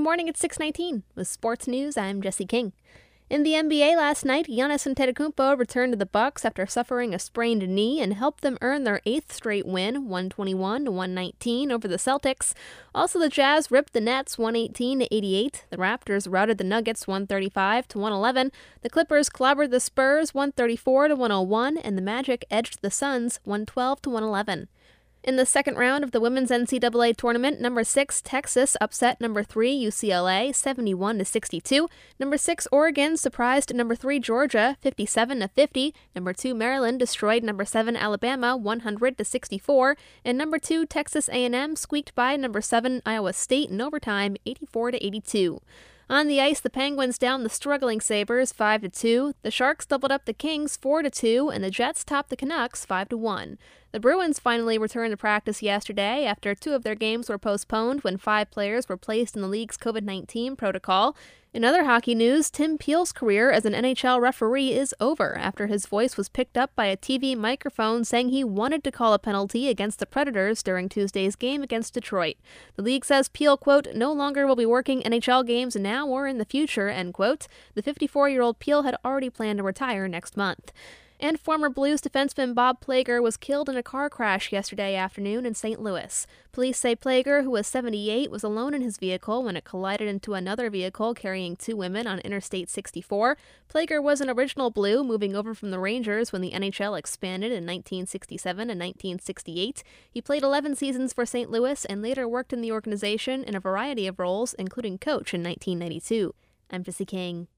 Good morning, it's 6:19. With sports news, I'm Jesse King. In the NBA last night, Giannis Antetokounmpo returned to the Bucks after suffering a sprained knee and helped them earn their 8th straight win, 121-119, over the Celtics. Also, the Jazz ripped the Nets 118-88. The Raptors routed the Nuggets 135-111. The Clippers clobbered the Spurs 134-101, and the Magic edged the Suns 112-111. In the second round of the women's NCAA tournament, number 6 Texas upset number 3 UCLA 71-62. Number 6 Oregon surprised number 3 Georgia 57-50. Number 2 Maryland destroyed number 7 Alabama 100-64, and number 2 Texas A&M squeaked by number 7 Iowa State in overtime 84-82. On the ice, the Penguins downed the struggling Sabres 5-2, the Sharks doubled up the Kings 4-2, and the Jets topped the Canucks 5-1. The Bruins finally returned to practice yesterday after 2 of their games were postponed when 5 players were placed in the league's COVID-19 protocol. In other hockey news, Tim Peel's career as an NHL referee is over after his voice was picked up by a TV microphone saying he wanted to call a penalty against the Predators during Tuesday's game against Detroit. The league says Peel, quote, no longer will be working NHL games now or in the future, end quote. The 54-year-old Peel had already planned to retire next month. And former Blues defenseman Bob Plager was killed in a car crash yesterday afternoon in St. Louis. Police say Plager, who was 78, was alone in his vehicle when it collided into another vehicle carrying 2 women on Interstate 64. Plager was an original Blue, moving over from the Rangers when the NHL expanded in 1967 and 1968. He played 11 seasons for St. Louis and later worked in the organization in a variety of roles, including coach in 1992. I'm Jesse King.